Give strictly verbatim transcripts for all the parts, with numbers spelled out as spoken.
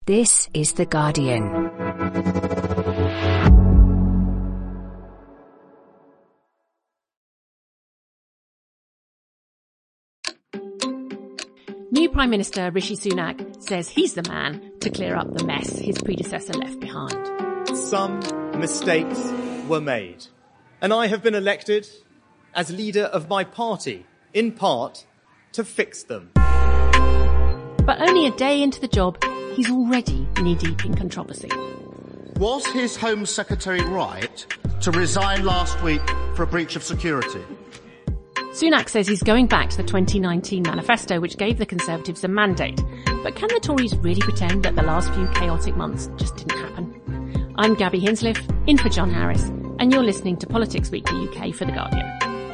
This is The Guardian. New Prime Minister Rishi Sunak says he's the man to clear up the mess his predecessor left behind. Some mistakes were made, and I have been elected as leader of my party, in part, to fix them. But only a day into the job, he's already knee-deep in controversy. Was his Home Secretary right to resign last week for a breach of security? Sunak says he's going back to the twenty nineteen manifesto, which gave the Conservatives a mandate. But can the Tories really pretend that the last few chaotic months just didn't happen? I'm Gabby Hinsliff, in for John Harris, and you're listening to Politics Weekly U K for The Guardian.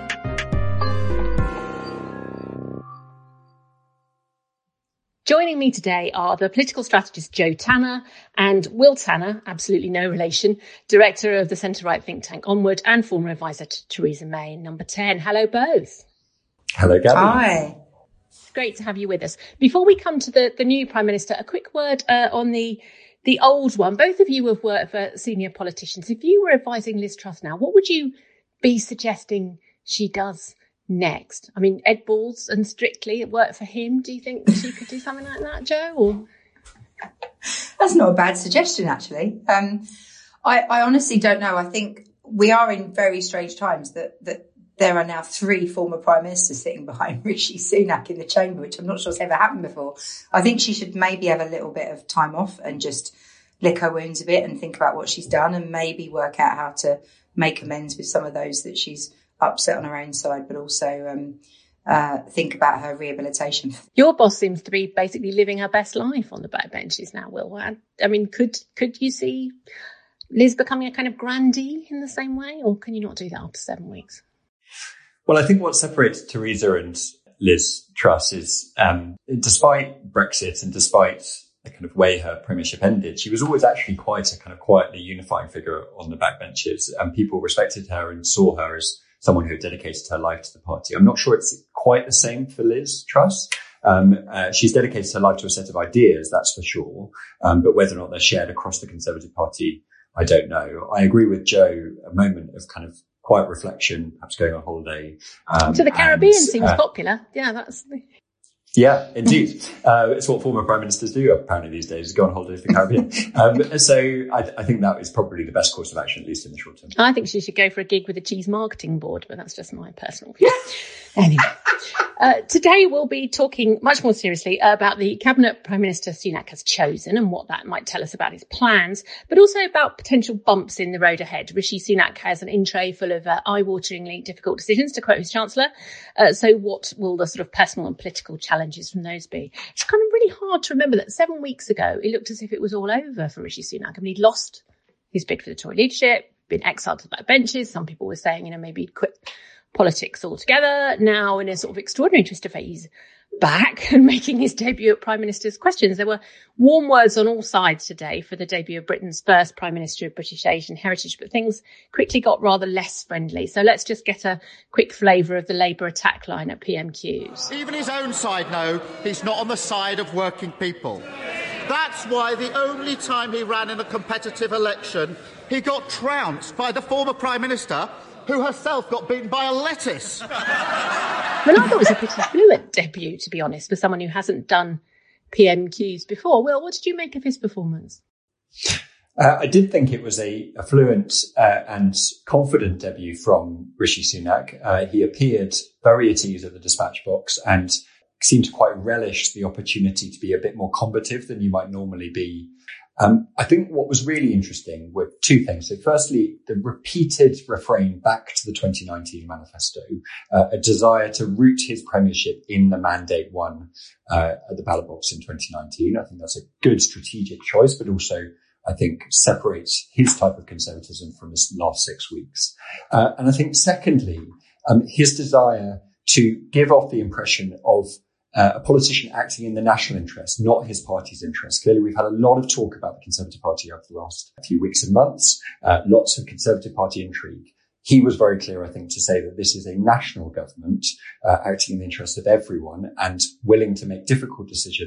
Joining me today are the political strategist Jo Tanner and Will Tanner, absolutely no relation, director of the centre-right think tank Onward and former advisor to Theresa May in Number ten. Hello, both. Hello, Gabby. Hi. Great to have you with us. Before we come to the, the new Prime Minister, a quick word uh, on the the old one. Both of you have worked for senior politicians. If you were advising Liz Truss now, what would you be suggesting she does next? I mean, Ed Balls and Strictly, it worked for him. Do you think she could do something like that, Jo? Or? That's not a bad suggestion, actually. Um, I, I honestly don't know. I think we are in very strange times that, that there are now three former prime ministers sitting behind Rishi Sunak in the chamber, which I'm not sure has ever happened before. I think she should maybe have a little bit of time off and just lick her wounds a bit and think about what she's done and maybe work out how to make amends with some of those that she's upset on her own side, but also um, uh, think about her rehabilitation. Your boss seems to be basically living her best life on the backbenches now, Will. I mean, could could you see Liz becoming a kind of grandee in the same way, or can you not do that after seven weeks? Well, I think what separates Theresa and Liz Truss is, um, despite Brexit and despite the kind of way her premiership ended, she was always actually quite a kind of quietly unifying figure on the backbenches, and people respected her and saw her as someone who had dedicated her life to the party. I'm not sure it's quite the same for Liz Truss. Um, uh, she's dedicated her life to a set of ideas, that's for sure. Um, but whether or not they're shared across the Conservative Party, I don't know. I agree with Jo, a moment of kind of quiet reflection, perhaps going on holiday. Um, so the Caribbean and, seems uh, popular. Yeah, that's... Yeah, indeed. Uh, it's what former prime ministers do apparently these days, go on holiday to the Caribbean. um, so I, I think that is probably the best course of action, at least in the short term. I think she should go for a gig with the Cheese Marketing Board, but that's just my personal view. Anyway, uh, today we'll be talking much more seriously about the cabinet Prime Minister Sunak has chosen and what that might tell us about his plans, but also about potential bumps in the road ahead. Rishi Sunak has an in tray full of uh, eye-wateringly difficult decisions, to quote his Chancellor. Uh, so what will the sort of personal and political challenges from those be? It's kind of really hard to remember that seven weeks ago, it looked as if it was all over for Rishi Sunak. I mean, he'd lost his bid for the Tory leadership, been exiled to the backbenches. Some people were saying, you know, maybe he'd quit politics altogether. Now, in a sort of extraordinary twist of fate, he's back and making his debut at Prime Minister's Questions. There were warm words on all sides today for the debut of Britain's first Prime Minister of British Asian heritage, but things quickly got rather less friendly. So let's just get a quick flavour of the Labour attack line at P M Qs. Even his own side know he's not on the side of working people. That's why the only time he ran in a competitive election, he got trounced by the former Prime Minister, who herself got beaten by a lettuce. Well, I thought it was a pretty fluent debut, to be honest, for someone who hasn't done P M Qs before. Will, what did you make of his performance? Uh, I did think it was a, a fluent uh, and confident debut from Rishi Sunak. Uh, he appeared very at ease at the dispatch box and seemed to quite relish the opportunity to be a bit more combative than you might normally be. Um, I think what was really interesting were two things. So firstly, the repeated refrain back to the twenty nineteen manifesto, uh, a desire to root his premiership in the mandate won uh, at the ballot box in twenty nineteen. I think that's a good strategic choice, but also I think separates his type of conservatism from his last six weeks. Uh, and I think secondly, um, his desire to give off the impression of Uh, a politician acting in the national interest, not his party's interest. Clearly, we've had a lot of talk about the Conservative Party over the last few weeks and months, uh, lots of Conservative Party intrigue. He was very clear, I think, to say that this is a national government uh, acting in the interest of everyone and willing to make difficult decisions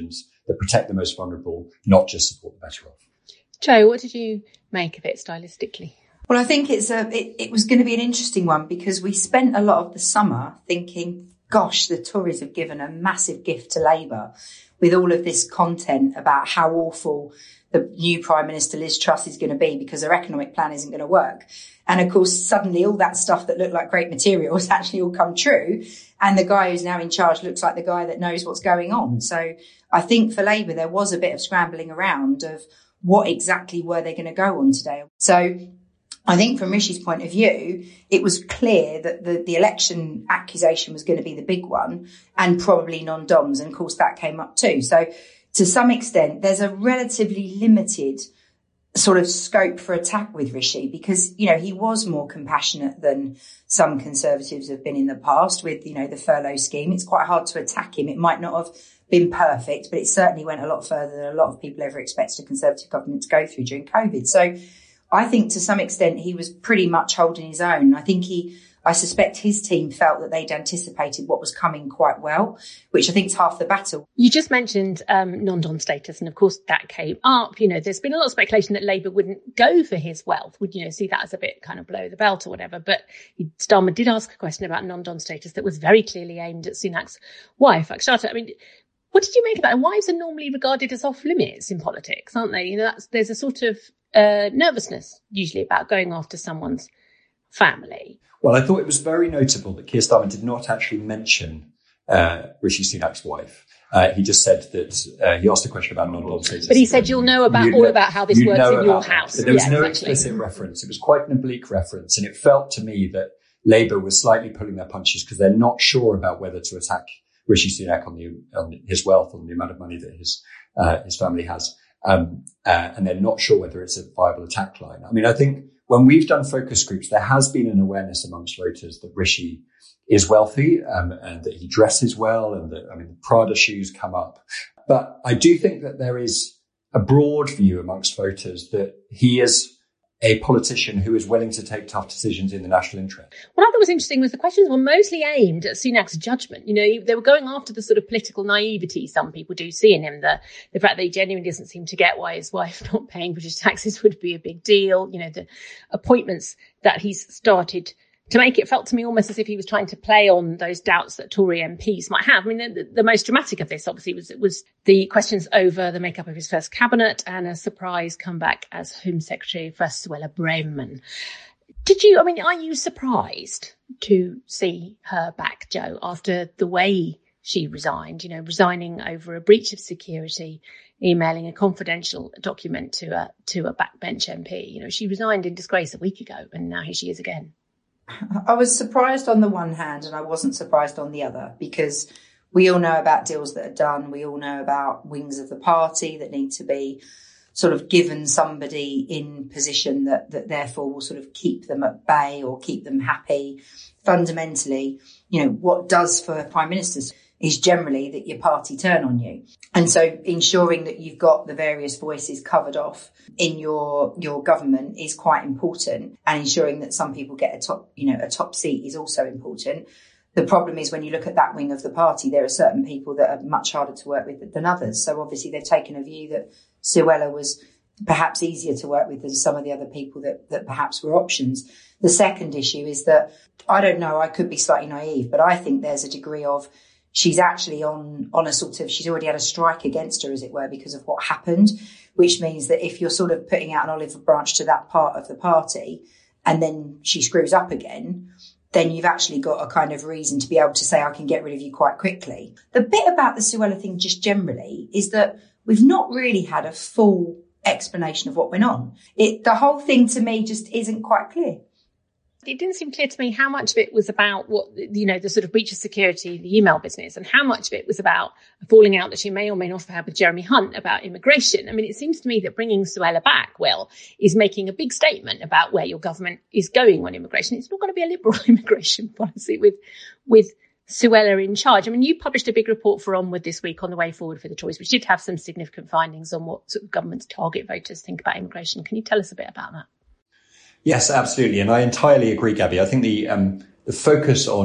that protect the most vulnerable, not just support the better off. Jo, what did you make of it stylistically? Well, I think it's a, it, it was going to be an interesting one because we spent a lot of the summer thinking, gosh, the Tories have given a massive gift to Labour with all of this content about how awful the new Prime Minister Liz Truss is going to be because her economic plan isn't going to work. And of course, suddenly all that stuff that looked like great material has actually all come true. And the guy who's now in charge looks like the guy that knows what's going on. So I think for Labour, there was a bit of scrambling around of what exactly were they going to go on today. So I think from Rishi's point of view, it was clear that the, the election accusation was going to be the big one and probably non-doms. And of course, that came up too. So to some extent, there's a relatively limited sort of scope for attack with Rishi because, you know, he was more compassionate than some Conservatives have been in the past with, you know, the furlough scheme. It's quite hard to attack him. It might not have been perfect, but it certainly went a lot further than a lot of people ever expected a Conservative government to go through during COVID. So I think to some extent he was pretty much holding his own. I think he, I suspect his team felt that they'd anticipated what was coming quite well, which I think is half the battle. You just mentioned um, non-dom status, and of course that came up. You know, there's been a lot of speculation that Labour wouldn't go for his wealth, would, you know, see that as a bit kind of below the belt or whatever. But Starmer did ask a question about non-dom status that was very clearly aimed at Sunak's wife, Akshata. I mean, what did you make of that? And wives are normally regarded as off limits in politics, aren't they? You know, that's, there's a sort of uh, nervousness usually about going after someone's family. Well, I thought it was very notable that Keir Starmer did not actually mention uh, Rishi Sunak's wife. Uh, he just said that uh, he asked a question about non-dom status. But he said, you'll know about you all know, about how this works in your house. But there was yeah, no exactly. explicit reference. It was quite an oblique reference. And it felt to me that Labour was slightly pulling their punches because they're not sure about whether to attack Rishi Sunak on, the, on his wealth, on the amount of money that his uh, his family has. Um, uh, and they're not sure whether it's a viable attack line. I mean, I think when we've done focus groups, there has been an awareness amongst voters that Rishi is wealthy um, and that he dresses well and that, I mean, the Prada shoes come up. But I do think that there is a broad view amongst voters that he is a politician who is willing to take tough decisions in the national interest. What I thought was interesting was the questions were mostly aimed at Sunak's judgment. You know, they were going after the sort of political naivety some people do see in him, the, the fact that he genuinely doesn't seem to get why his wife not paying British taxes would be a big deal. You know, the appointments that he's started to make. It felt to me almost as if he was trying to play on those doubts that Tory M Ps might have. I mean, the, the most dramatic of this, obviously, was, was the questions over the makeup of his first cabinet and a surprise comeback as Home Secretary for Suella Braverman. Did you, I mean, are you surprised to see her back, Jo, after the way she resigned, you know, resigning over a breach of security, emailing a confidential document to a, to a backbench M P? You know, she resigned in disgrace a week ago and now here she is again. I was surprised on the one hand and I wasn't surprised on the other because we all know about deals that are done. We all know about wings of the party that need to be sort of given somebody in position that, that therefore will sort of keep them at bay or keep them happy. Fundamentally, you know, what does for prime ministers is generally that your party turn on you. And so ensuring that you've got the various voices covered off in your, your government is quite important. And ensuring that some people get a top, you know, a top seat is also important. The problem is when you look at that wing of the party, there are certain people that are much harder to work with than others. So obviously they've taken a view that Suella was perhaps easier to work with than some of the other people that, that perhaps were options. The second issue is that, I don't know, I could be slightly naive, but I think there's a degree of she's actually on, on a sort of, she's already had a strike against her, as it were, because of what happened, which means that if you're sort of putting out an olive branch to that part of the party and then she screws up again, then you've actually got a kind of reason to be able to say, I can get rid of you quite quickly. The bit about the Suella thing just generally is that we've not really had a full explanation of what went on. It, the whole thing to me just isn't quite clear. It didn't seem clear to me how much of it was about what, you know, the sort of breach of security, the email business, and how much of it was about a falling out that she may or may not have had with Jeremy Hunt about immigration. I mean, it seems to me that bringing Suella back, Will, is making a big statement about where your government is going on immigration. It's not going to be a liberal immigration policy with, with Suella in charge. I mean, you published a big report for Onward this week on the way forward for the Tories, which did have some significant findings on what sort of government's target voters think about immigration. Can you tell us a bit about that? Yes, absolutely. And I entirely agree, Gabby. I think the um, the focus on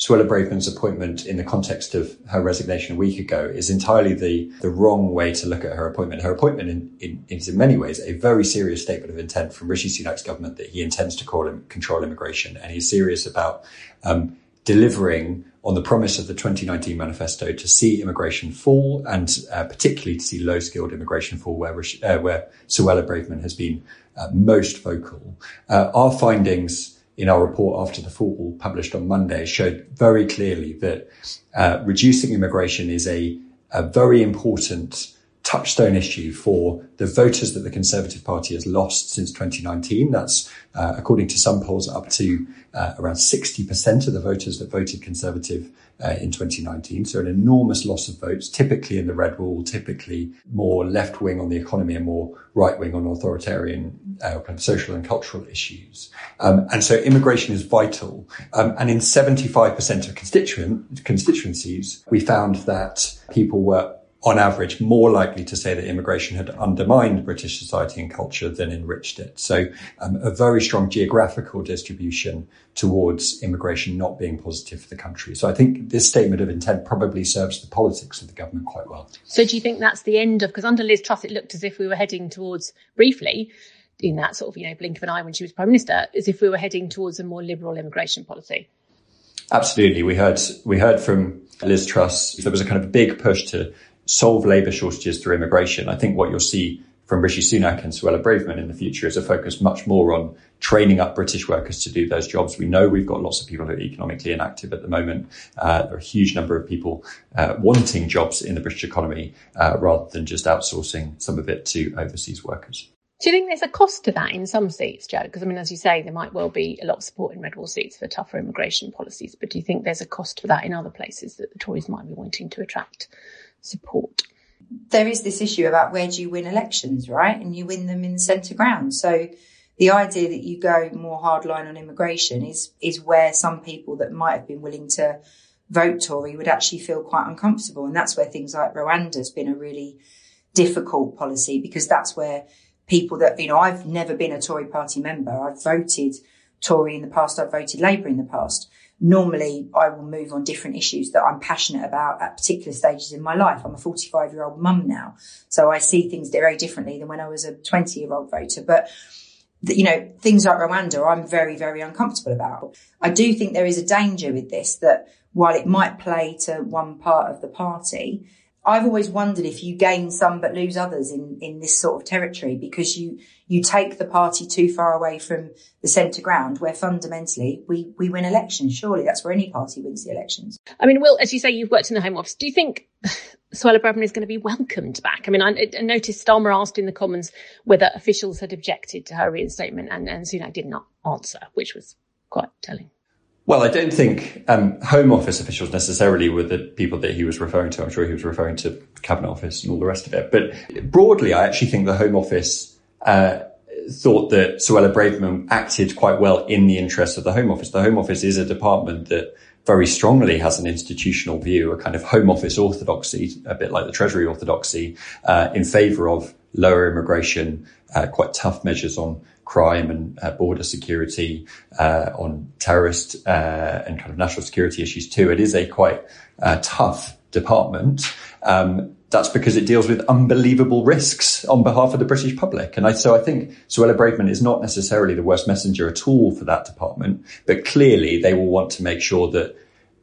Suella Braverman's appointment in the context of her resignation a week ago is entirely the, the wrong way to look at her appointment. Her appointment in, in, is in many ways a very serious statement of intent from Rishi Sunak's government that he intends to call, control immigration, and he's serious about um, delivering on the promise of the twenty nineteen manifesto to see immigration fall, and uh, particularly to see low-skilled immigration fall, where uh, where Suella Braverman has been uh, most vocal. Uh, our findings in our report after the fall, published on Monday, showed very clearly that uh, reducing immigration is a, a very important touchstone issue for the voters that the Conservative Party has lost since twenty nineteen. That's, uh, according to some polls, up to uh, around sixty percent of the voters that voted Conservative uh, in twenty nineteen. So an enormous loss of votes, typically in the red wall, typically more left-wing on the economy and more right-wing on authoritarian uh, kind of social and cultural issues. Um, and so immigration is vital. Um, and in seventy-five percent of constituent constituencies, we found that people were on average, more likely to say that immigration had undermined British society and culture than enriched it. So um, a very strong geographical distribution towards immigration not being positive for the country. So I think this statement of intent probably serves the politics of the government quite well. So do you think that's the end of, because under Liz Truss, it looked as if we were heading towards, briefly, in that sort of, you know, blink of an eye when she was Prime Minister, as if we were heading towards a more liberal immigration policy? Absolutely. We heard, we heard from Liz Truss, there was a kind of big push to solve labour shortages through immigration. I think what you'll see from Rishi Sunak and Suella Braverman in the future is a focus much more on training up British workers to do those jobs. We know we've got lots of people who are economically inactive at the moment. Uh, there are a huge number of people uh, wanting jobs in the British economy uh, rather than just outsourcing some of it to overseas workers. Do you think there's a cost to that in some seats, Joe? Because, I mean, as you say, there might well be a lot of support in red wall seats for tougher immigration policies. But do you think there's a cost to that in other places that the Tories might be wanting to attract support? There is this issue about where do you win elections, right? And you win them in the centre ground. So the idea that you go more hardline on immigration is is where some people that might have been willing to vote Tory would actually feel quite uncomfortable. And that's where things like Rwanda's been a really difficult policy, because that's where people that, you know, I've never been a Tory party member. I've voted Tory in the past. I've voted Labour in the past. Normally, I will move on different issues that I'm passionate about at particular stages in my life. I'm a forty-five-year-old mum now, so I see things very differently than when I was a twenty-year-old voter. But, you know, things like Rwanda, I'm very, very uncomfortable about. I do think there is a danger with this, that while it might play to one part of the party, I've always wondered if you gain some but lose others in, in this sort of territory, because you, you take the party too far away from the centre ground, where fundamentally we, we win elections. Surely that's where any party wins the elections. I mean, Will, as you say, you've worked in the Home Office. Do you think Suella Braverman is going to be welcomed back? I mean, I, I noticed Starmer asked in the Commons whether officials had objected to her reinstatement, and, and Sunak did not answer, which was quite telling. Well, I don't think um, Home Office officials necessarily were the people that he was referring to. I'm sure he was referring to Cabinet Office and all the rest of it. But broadly, I actually think the Home Office uh, thought that Suella Braverman acted quite well in the interests of the Home Office. The Home Office is a department that very strongly has an institutional view, a kind of Home Office orthodoxy, a bit like the Treasury orthodoxy, uh, in favour of lower immigration, uh, quite tough measures on crime and uh, border security, uh, on terrorist uh, and kind of national security issues too. It is a quite uh, tough department. Um, that's because it deals with unbelievable risks on behalf of the British public. And I, so I think Suella Braverman is not necessarily the worst messenger at all for that department, but clearly they will want to make sure that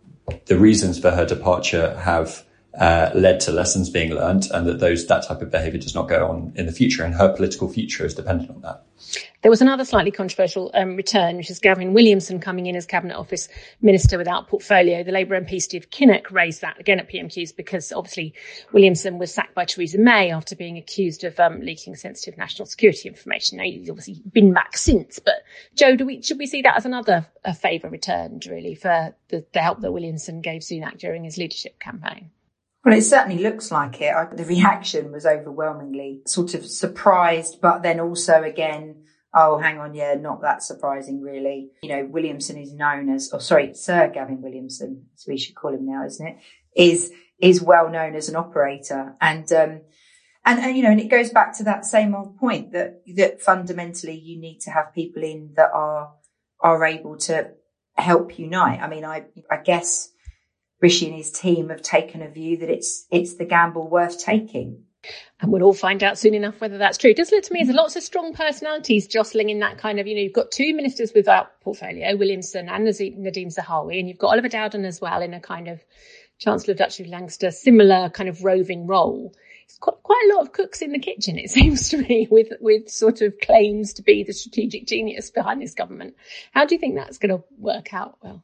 the reasons for her departure have Uh, led to lessons being learned, and that those that type of behaviour does not go on in the future, and her political future is dependent on that. There was another slightly controversial um, return, which is Gavin Williamson coming in as Cabinet Office Minister without portfolio. The Labour M P Steve Kinnock raised that again at P M Qs, because obviously Williamson was sacked by Theresa May after being accused of um, leaking sensitive national security information. Now, he's obviously been back since, but Joe, do we should we see that as another a favour returned, really, for the, the help that Williamson gave Sunak during his leadership campaign? Well, it certainly looks like it. I, the reaction was overwhelmingly sort of surprised, but then also again, oh, hang on, yeah, not that surprising, really. You know, Williamson is known as, oh, sorry, Sir Gavin Williamson, as we should call him now, isn't it? Is is well known as an operator, and um, and, and you know, and it goes back to that same old point that that fundamentally you need to have people in that are are able to help unite. I mean, I, I guess Rishi and his team have taken a view that it's, it's the gamble worth taking. And we'll all find out soon enough whether that's true. It does look to me as lots of strong personalities jostling in that kind of, you know, you've got two ministers without portfolio, Williamson and Nadhim Zahawi, and you've got Oliver Dowden as well in a kind of Chancellor of Duchy of Lancaster, similar kind of roving role. It's got quite a lot of cooks in the kitchen, it seems to me, with, with sort of claims to be the strategic genius behind this government. How do you think that's going to work out well?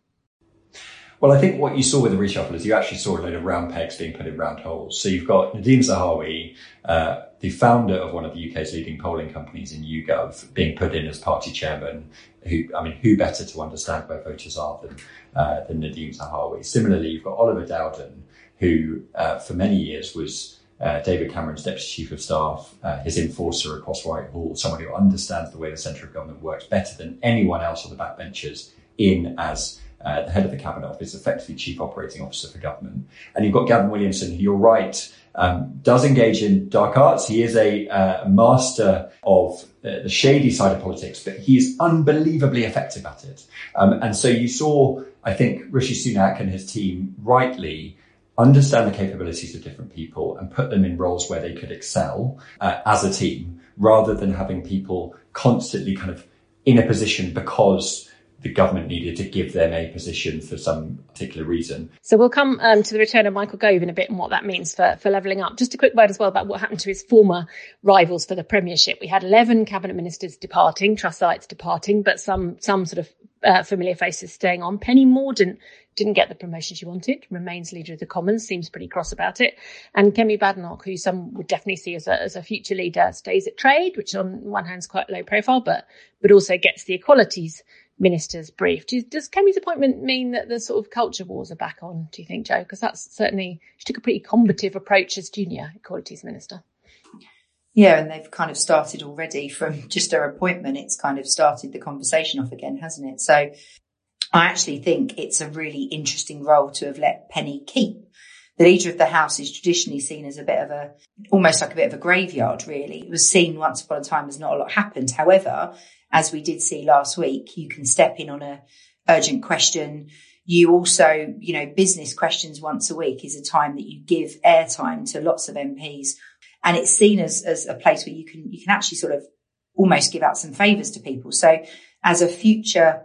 Well, I think what you saw with the reshuffle is you actually saw a load of round pegs being put in round holes. So you've got Nadhim Zahawi, uh, the founder of one of the U K's leading polling companies in YouGov, being put in as party chairman. Who, I mean, who better to understand where voters are than, uh, than Nadhim Zahawi? Similarly, you've got Oliver Dowden, who, uh, for many years was, uh, David Cameron's deputy chief of staff, uh, his enforcer across Whitehall, someone who understands the way the centre of government works better than anyone else on the backbenchers in as Uh, the head of the Cabinet Office, effectively chief operating officer for government. And you've got Gavin Williamson, who you're right, um, does engage in dark arts. He is a uh, master of uh, the shady side of politics, but he is unbelievably effective at it. Um, and so you saw, I think, Rishi Sunak and his team rightly understand the capabilities of different people and put them in roles where they could excel uh, as a team, rather than having people constantly kind of in a position because the government needed to give them a position for some particular reason. So we'll come um, to the return of Michael Gove in a bit and what that means for, for levelling up. Just a quick word as well about what happened to his former rivals for the premiership. We had eleven cabinet ministers departing, Trussites departing, but some some sort of uh, familiar faces staying on. Penny Mordaunt didn't get the promotion she wanted, remains leader of the Commons, seems pretty cross about it. And Kemi Badenoch, who some would definitely see as a, as a future leader, stays at Trade, which on one hand is quite low profile, but but also gets the Equalities Minister's brief. Do, does Kemi's appointment mean that the sort of culture wars are back on, do you think, Jo? Because that's certainly, she took a pretty combative approach as junior Equalities Minister. Yeah, and they've kind of started already from just her appointment. It's kind of started the conversation off again, hasn't it? So I actually think it's a really interesting role to have let Penny keep. The Leader of the House is traditionally seen as a bit of a, almost like a bit of a graveyard, really. It was seen once upon a time as not a lot happened. However, as we did see last week, you can step in on a urgent question. You also, you know, business questions once a week is a time that you give airtime to lots of M Ps. And it's seen as, as a place where you can, you can actually sort of almost give out some favours to people. So as a future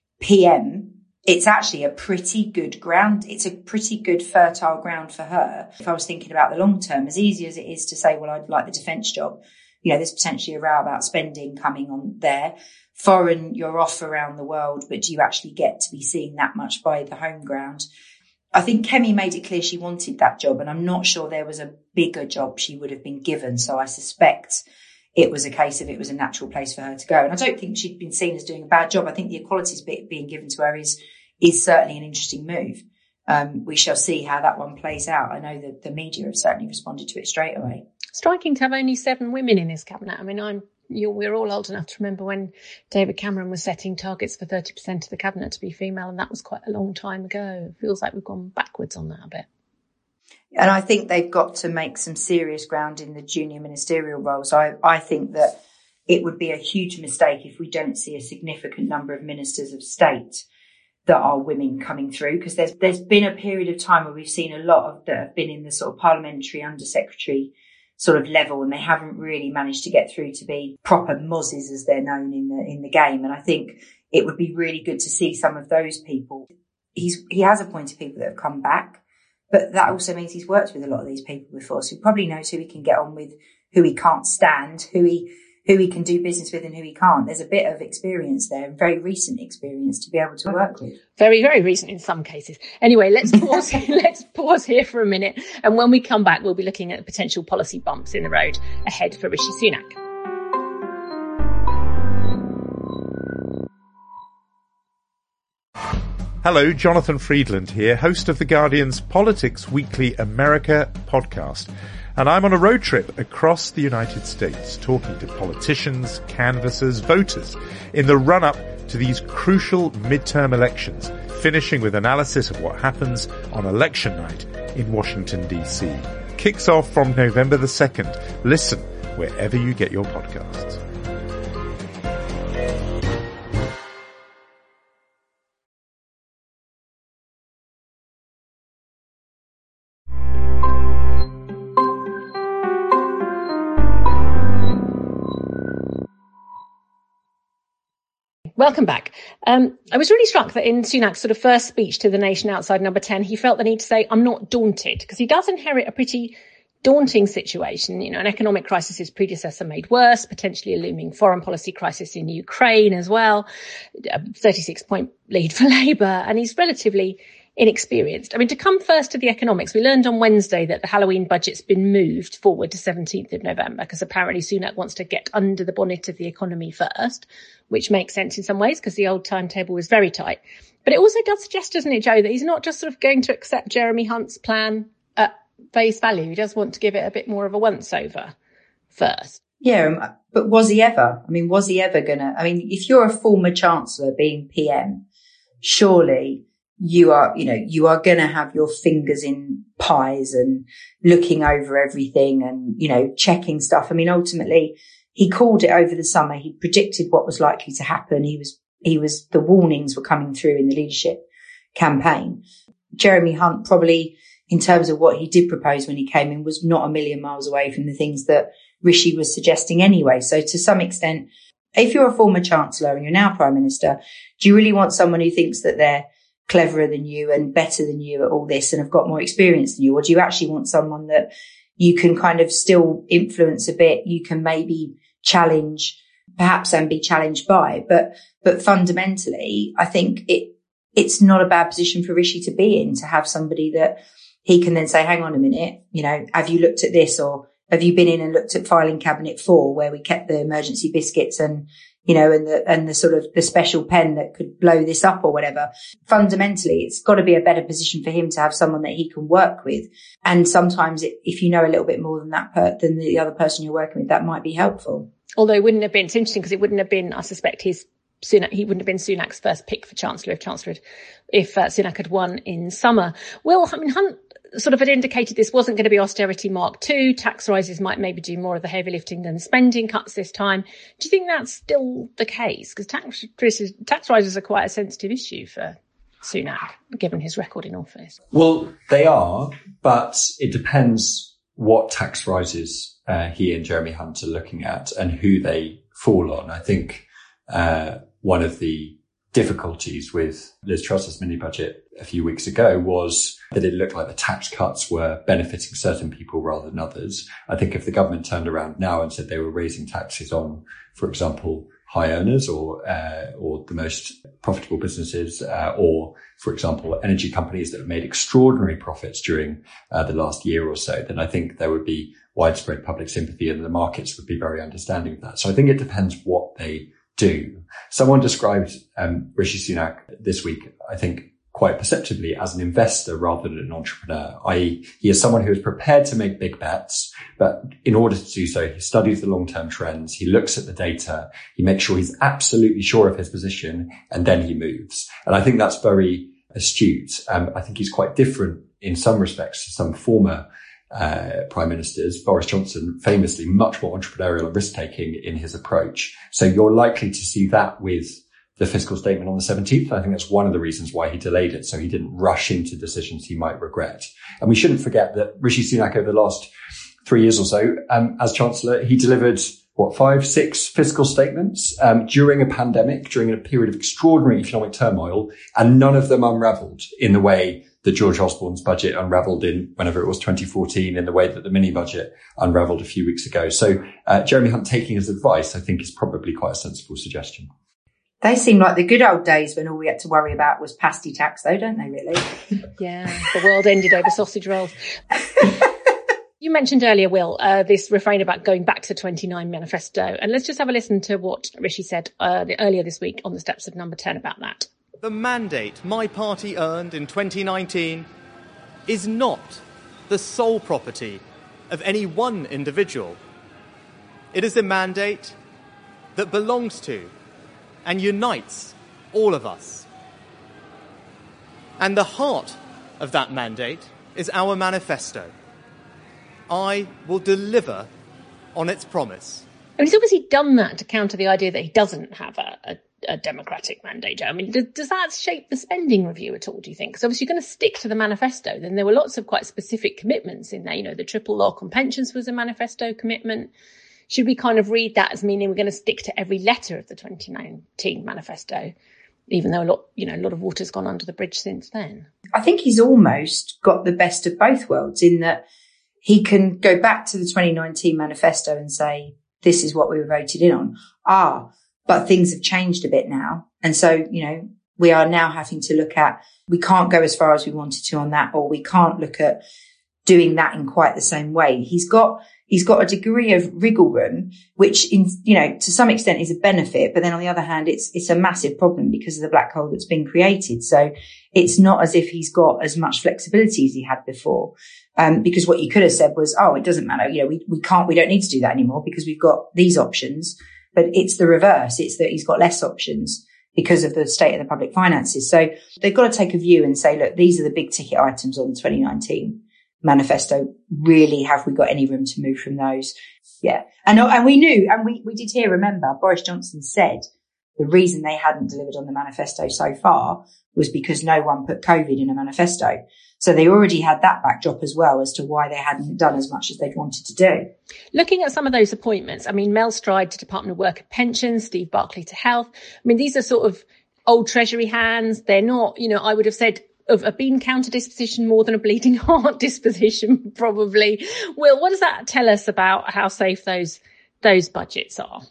P M, it's actually a pretty good ground. It's a pretty good fertile ground for her. If I was thinking about the long term, as easy as it is to say, well, I'd like the defence job, you know, there's potentially a row about spending coming on there. Foreign, you're off around the world, but do you actually get to be seen that much by the home ground? I think Kemi made it clear she wanted that job, and I'm not sure there was a bigger job she would have been given. So I suspect it was a case of it was a natural place for her to go. And I don't think she'd been seen as doing a bad job. I think the equalities bit being given to her is, is certainly an interesting move. Um, we shall see how that one plays out. I know that the media have certainly responded to it straight away. Striking to have only seven women in this cabinet. I mean, I'm you're, we're all old enough to remember when David Cameron was setting targets for thirty percent of the cabinet to be female, and that was quite a long time ago. It feels like we've gone backwards on that a bit. And I think they've got to make some serious ground in the junior ministerial roles. I, I think that it would be a huge mistake if we don't see a significant number of ministers of state that are women coming through, because there's there's been a period of time where we've seen a lot of that have been in the sort of parliamentary undersecretary sort of level, and they haven't really managed to get through to be proper mozzies as they're known in the in the game. And I think it would be really good to see some of those people. He's he has appointed people that have come back, but that also means he's worked with a lot of these people before, so he probably knows who he can get on with, who he can't stand, who he who he can do business with and who he can't. There's a bit of experience there, very recent experience to be able to work with. Very, very recent in some cases. Anyway, let's pause, let's pause here for a minute. And when we come back, we'll be looking at potential policy bumps in the road ahead for Rishi Sunak. Hello, Jonathan Friedland here, host of The Guardian's Politics Weekly America podcast. And I'm on a road trip across the United States talking to politicians, canvassers, voters in the run-up to these crucial midterm elections, finishing with analysis of what happens on election night in Washington, D C. Kicks off from November the second. Listen wherever you get your podcasts. Welcome back. Um, I was really struck that in Sunak's sort of first speech to the nation outside Number ten, he felt the need to say, I'm not daunted, because he does inherit a pretty daunting situation. You know, an economic crisis his predecessor made worse, potentially a looming foreign policy crisis in Ukraine as well, a thirty-six point lead for Labour, and he's relatively inexperienced. I mean, to come first to the economics, we learned on Wednesday that the Halloween budget's been moved forward to seventeenth of November because apparently Sunak wants to get under the bonnet of the economy first, which makes sense in some ways because the old timetable was very tight. But it also does suggest, doesn't it, Joe, that he's not just sort of going to accept Jeremy Hunt's plan at face value. He does want to give it a bit more of a once-over first. Yeah, but was he ever? I mean, was he ever going to? I mean, if you're a former chancellor being P M, surely you are, you know, you are going to have your fingers in pies and looking over everything and, you know, checking stuff. I mean, ultimately, he called it over the summer. He predicted what was likely to happen. He was, he was, the warnings were coming through in the leadership campaign. Jeremy Hunt probably, in terms of what he did propose when he came in, was not a million miles away from the things that Rishi was suggesting anyway. So to some extent, if you're a former chancellor and you're now prime minister, do you really want someone who thinks that they're cleverer than you and better than you at all this and have got more experience than you? Or do you actually want someone that you can kind of still influence a bit, you can maybe challenge, perhaps, and be challenged by? But, but fundamentally, I think it, it's not a bad position for Rishi to be in, to have somebody that he can then say, hang on a minute, you know, have you looked at this, or have you been in and looked at filing cabinet four where we kept the emergency biscuits and, you know, and the, and the sort of the special pen that could blow this up or whatever. Fundamentally, it's got to be a better position for him to have someone that he can work with. And sometimes it, if you know a little bit more than that, per, than the other person you're working with, that might be helpful. Although it wouldn't have been, it's interesting because it wouldn't have been, I suspect, his Sunak, he wouldn't have been Sunak's first pick for Chancellor if Chancellor had, if uh, Sunak had won in summer. Well, I mean, Hunt sort of had indicated this wasn't going to be austerity mark two. Tax rises might maybe do more of the heavy lifting than spending cuts this time. Do you think that's still the case? Because tax, tax rises are quite a sensitive issue for Sunak, given his record in office. Well, they are, but it depends what tax rises uh, he and Jeremy Hunt are looking at and who they fall on. I think uh, one of the difficulties with Liz Truss's mini budget a few weeks ago was that it looked like the tax cuts were benefiting certain people rather than others. I think if the government turned around now and said they were raising taxes on, for example, high earners or uh, or the most profitable businesses, uh, or, for example, energy companies that have made extraordinary profits during uh, the last year or so, then I think there would be widespread public sympathy and the markets would be very understanding of that. So I think it depends what they do. Someone described um, Rishi Sunak this week, I think, quite perceptively as an investor rather than an entrepreneur, that is he is someone who is prepared to make big bets, but in order to do so, he studies the long-term trends, he looks at the data, he makes sure he's absolutely sure of his position, and then he moves. And I think that's very astute. Um, I think he's quite different in some respects to some former Uh, prime ministers. Boris Johnson famously much more entrepreneurial and risk-taking in his approach. So you're likely to see that with the fiscal statement on the seventeenth. I think that's one of the reasons why he delayed it, so he didn't rush into decisions he might regret. And we shouldn't forget that Rishi Sunak over the last three years or so, um, as Chancellor, he delivered, what, five, six fiscal statements um, during a pandemic, during a period of extraordinary economic turmoil, and none of them unravelled in the way that George Osborne's budget unravelled in whenever it was twenty fourteen, in the way that the mini budget unravelled a few weeks ago. So uh, Jeremy Hunt taking his advice, I think, is probably quite a sensible suggestion. They seem like the good old days when all we had to worry about was pasty tax, though, don't they, really? Yeah, the world ended over sausage rolls. You mentioned earlier, Will, uh, this refrain about going back to the twenty-nine manifesto. And let's just have a listen to what Rishi said uh, the, earlier this week on the steps of Number ten about that. The mandate my party earned in twenty nineteen is not the sole property of any one individual. It is a mandate that belongs to and unites all of us. And the heart of that mandate is our manifesto. I will deliver on its promise. I mean, he's obviously done that to counter the idea that he doesn't have a, a a democratic mandate. I mean, does, does that shape the spending review at all, do you think? Because obviously you're going to stick to the manifesto. Then there were lots of quite specific commitments in there. You know, the triple lock on pensions was a manifesto commitment. should we kind of read that as meaning we're going to stick to every letter of the twenty nineteen manifesto, even though a lot, you know, a lot of water's gone under the bridge since then? I think he's almost got the best of both worlds in that he can go back to the twenty nineteen manifesto and say, this is what we were voted in on. Ah, but things have changed a bit now. And so, you know, we are now having to look at, we can't go as far as we wanted to on that, or we can't look at doing that in quite the same way. He's got, he's got a degree of wriggle room, which in, you know, to some extent is a benefit. But then on the other hand, it's, it's a massive problem because of the black hole that's been created. So it's not as if he's got as much flexibility as he had before. Um, because what you could have said was, oh, it doesn't matter. You know, we, we can't, we don't need to do that anymore because we've got these options. But it's the reverse. It's that he's got less options because of the state of the public finances. So they've got to take a view and say, look, these are the big ticket items on the twenty nineteen manifesto. Really, have we got any room to move from those? Yeah. And, and we knew, and we, we did hear, remember, Boris Johnson said the reason they hadn't delivered on the manifesto so far was because no one put COVID in a manifesto. So they already had that backdrop as well as to why they hadn't done as much as they'd wanted to do. Looking at some of those appointments, I mean, Mel Stride to Department of Work and Pensions, Steve Barclay to Health. I mean, these are sort of old Treasury hands. They're not, you know, I would have said of a bean counter disposition more than a bleeding heart disposition, probably. Will, what does that tell us about how safe those those budgets are?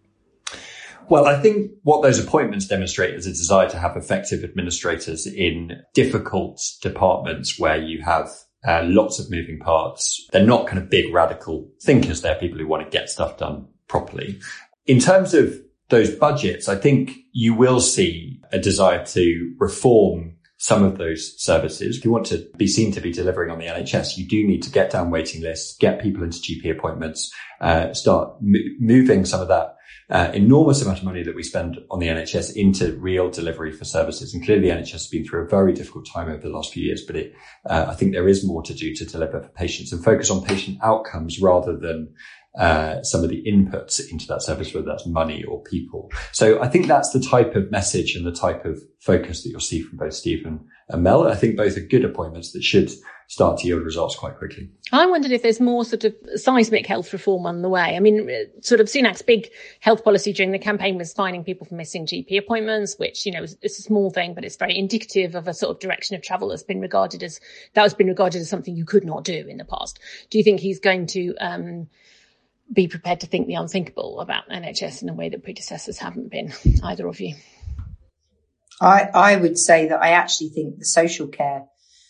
Well, I think what those appointments demonstrate is a desire to have effective administrators in difficult departments where you have uh, lots of moving parts. They're not kind of big radical thinkers. They're people who want to get stuff done properly. In terms of those budgets, I think you will see a desire to reform some of those services. If you want to be seen to be delivering on the N H S, you do need to get down waiting lists, get people into G P appointments, uh, start m- moving some of that Uh, enormous amount of money that we spend on the N H S into real delivery for services. And clearly the N H S has been through a very difficult time over the last few years, but it, uh, I think there is more to do to deliver for patients and focus on patient outcomes rather than uh, some of the inputs into that service, whether that's money or people. So I think that's the type of message and the type of focus that you'll see from both Steve and, and Mel. I think both are good appointments that should start to yield results quite quickly. I wondered if there's more sort of seismic health reform on the way. I mean, sort of Sunak's big health policy during the campaign was fining people for missing G P appointments, which, you know, it's a small thing, but it's very indicative of a sort of direction of travel that's been regarded as, that has been regarded as something you could not do in the past. Do you think he's going to um be prepared to think the unthinkable about N H S in a way that predecessors haven't been, either of you? I, I would say that I actually think the social care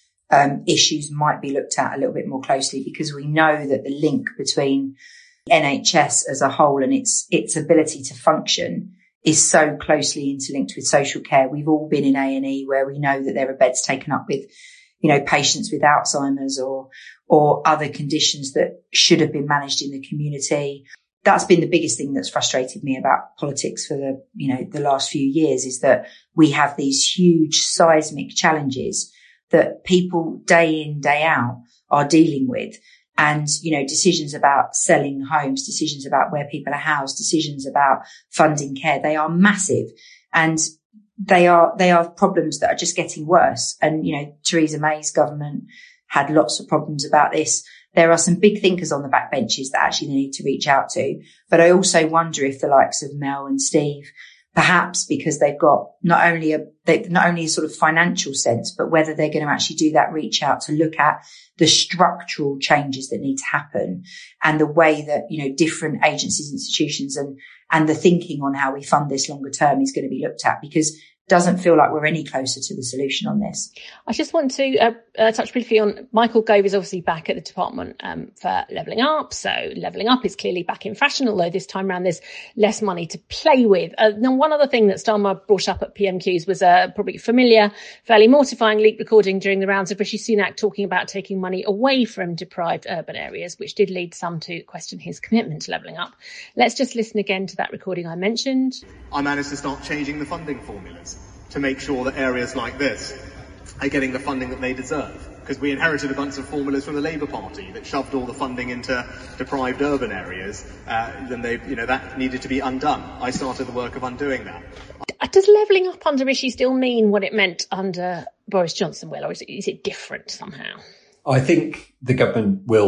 um, issues might be looked at a little bit more closely, because we know that the link between N H S as a whole and its its ability to function is so closely interlinked with social care. We've all been in A and E where we know that there are beds taken up with, you know, patients with Alzheimer's or or other conditions that should have been managed in the community. That's been the biggest thing that's frustrated me about politics for the, you know, the last few years, is that we have these huge seismic challenges that people day in, day out are dealing with. And, you know, decisions about selling homes, decisions about where people are housed, decisions about funding care, they are massive. And they are, they are problems that are just getting worse. And, you know, Theresa May's government had lots of problems about this. There are some big thinkers on the backbenches that actually they need to reach out to. But I also wonder if the likes of Mel and Steve, perhaps because they've got not only a, they, not only a sort of financial sense, but whether they're going to actually do that reach out to look at the structural changes that need to happen and the way that, you know, different agencies, institutions and, and the thinking on how we fund this longer term is going to be looked at, because doesn't feel like we're any closer to the solution on this. I just want to uh, uh, touch briefly on Michael Gove is obviously back at the department um, for Levelling Up. So Levelling Up is clearly back in fashion, although this time around there's less money to play with. Uh, now, one other thing that Starmer brought up at P M Qs was a probably familiar, fairly mortifying leaked recording during the rounds of Rishi Sunak talking about taking money away from deprived urban areas, which did lead some to question his commitment to Levelling Up. Let's just listen again to that recording I mentioned. I managed to start changing the funding formulas to make sure that areas like this are getting the funding that they deserve. Because we inherited a bunch of formulas from the Labour Party that shoved all the funding into deprived urban areas, uh, then they, you know, that needed to be undone. I started the work of undoing that. Does Levelling Up under Rishi still mean what it meant under Boris Johnson, Will, or is it, is it different somehow? I think the government will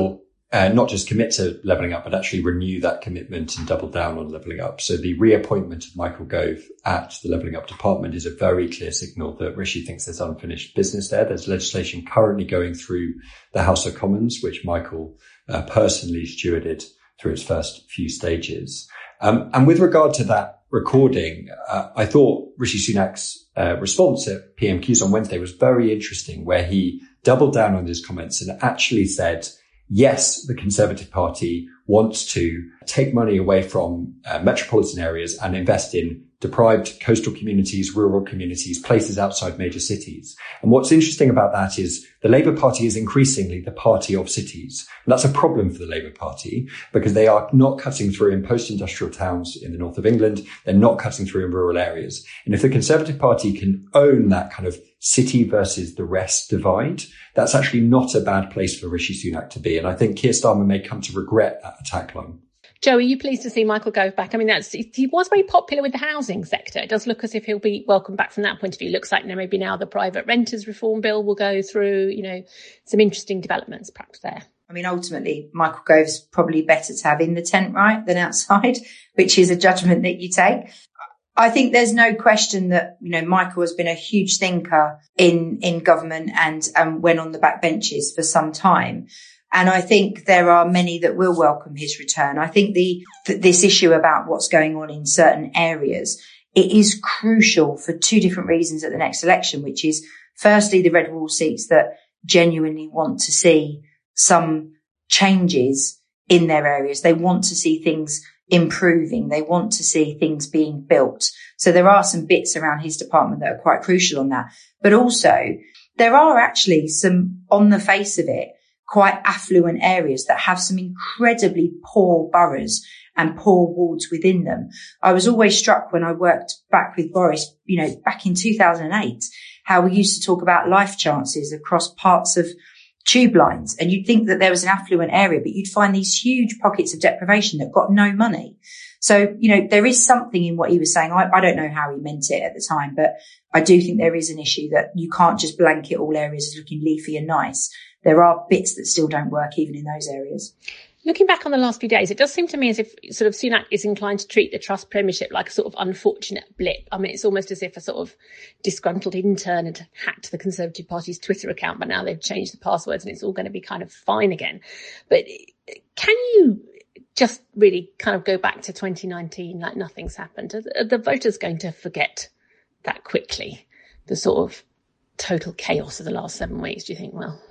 uh, not just commit to levelling up, but actually renew that commitment and double down on levelling up. So the reappointment of Michael Gove at the Levelling Up Department is a very clear signal that Rishi thinks there's unfinished business there. There's legislation currently going through the House of Commons, which Michael uh, personally stewarded through its first few stages. Um, and with regard to that recording, uh, I thought Rishi Sunak's uh, response at P M Qs on Wednesday was very interesting, where he doubled down on his comments and actually said, yes, the Conservative Party wants to take money away from uh, metropolitan areas and invest in deprived coastal communities, rural communities, places outside major cities. And what's interesting about that is the Labour Party is increasingly the party of cities. And that's a problem for the Labour Party because they are not cutting through in post-industrial towns in the north of England. They're not cutting through in rural areas. And if the Conservative Party can own that kind of city versus the rest divide, that's actually not a bad place for Rishi Sunak to be. And I think Keir Starmer may come to regret that attack line. Jo, are you pleased to see Michael Gove back? I mean, that's he was very popular with the housing sector. It does look as if he'll be welcomed back from that point of view. Looks like, you know, maybe now the private renters reform bill will go through, you know, some interesting developments perhaps there. I mean, ultimately, Michael Gove's probably better to have in the tent, right, than outside, which is a judgment that you take. I think there's no question that, you know, Michael has been a huge thinker in, in government and um, went on the back benches for some time. And I think there are many that will welcome his return. I think the, th- this issue about what's going on in certain areas, it is crucial for two different reasons at the next election, which is firstly, the red wall seats that genuinely want to see some changes in their areas. They want to see things improving. They want to see things being built. So there are some bits around his department that are quite crucial on that. But also there are actually some, on the face of it, quite affluent areas that have some incredibly poor boroughs and poor wards within them. I was always struck when I worked back with Boris, you know, back in two thousand eight, how we used to talk about life chances across parts of tube lines. And you'd think that there was an affluent area, but you'd find these huge pockets of deprivation that got no money. So, you know, there is something in what he was saying. I, I don't know how he meant it at the time, but I do think there is an issue that you can't just blanket all areas as looking leafy and nice. There are bits that still don't work even in those areas. Looking back on the last few days, it does seem to me as if sort of Sunak is inclined to treat the Truss premiership like a sort of unfortunate blip. I mean, it's almost as if a sort of disgruntled intern had hacked the Conservative Party's Twitter account, but now they've changed the passwords and it's all going to be kind of fine again. But can you just really kind of go back to twenty nineteen like nothing's happened? Are the voters going to forget that quickly, the sort of total chaos of the last seven weeks, do you think? Well...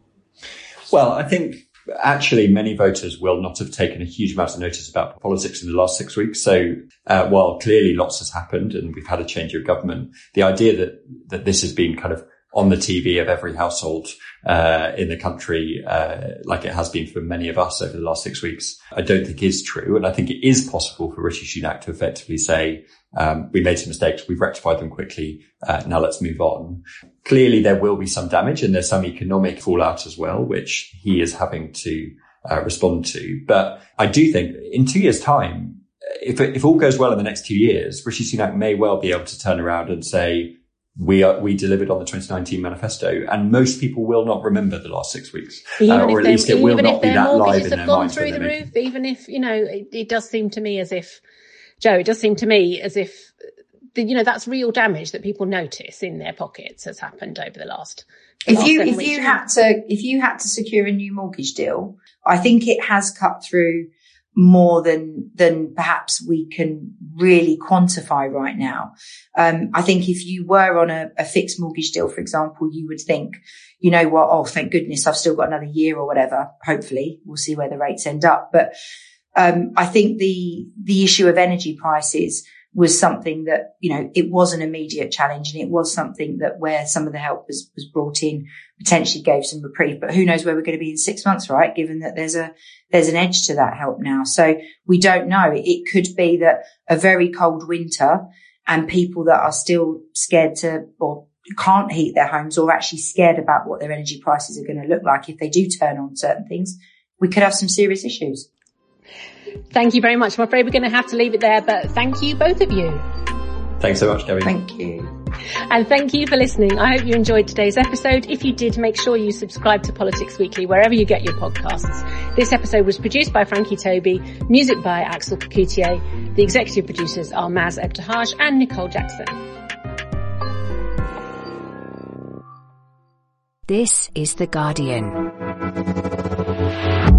Well, I think actually many voters will not have taken a huge amount of notice about politics in the last six weeks. So uh, while clearly lots has happened and we've had a change of government, the idea that, that this has been kind of on the T V of every household uh in the country, uh like it has been for many of us over the last six weeks, I don't think is true. And I think it is possible for Rishi Sunak to effectively say, um, we made some mistakes, we've rectified them quickly, uh, now let's move on. Clearly there will be some damage and there's some economic fallout as well, which he is having to uh, respond to. But I do think in two years' time, if, if all goes well in the next two years, Rishi Sunak may well be able to turn around and say, we are, we delivered on the twenty nineteen manifesto, and most people will not remember the last six weeks, uh, or at least it will not be that live in their minds. Through the roof, even if, you know, it, it does seem to me as if, Jo, it does seem to me as if, the, you know, that's real damage that people notice in their pockets has happened over the last. The if last you if weeks. you had to if you had to secure a new mortgage deal, I think it has cut through more than than perhaps we can really quantify right now. Um, I think if you were on a, a fixed mortgage deal, for example, you would think, you know what, oh, thank goodness I've still got another year or whatever. Hopefully we'll see where the rates end up. But um, I think the the issue of energy prices was something that, you know, it was an immediate challenge, and it was something that where some of the help was, was brought in potentially gave some reprieve. But who knows where we're going to be in six months, right? Given that there's a, there's an edge to that help now. So we don't know. It could be that a very cold winter and people that are still scared to, or can't heat their homes, or actually scared about what their energy prices are going to look like if they do turn on certain things, we could have some serious issues. Thank you very much. I'm afraid we're going to have to leave it there, but thank you, both of you. Thanks so much, Gabby. Thank you. And thank you for listening. I hope you enjoyed today's episode. If you did, make sure you subscribe to Politics Weekly wherever you get your podcasts. This episode was produced by Frankie Toby, music by Axel Coutier. The executive producers are Maz Ebtahaj and Nicole Jackson. This is The Guardian.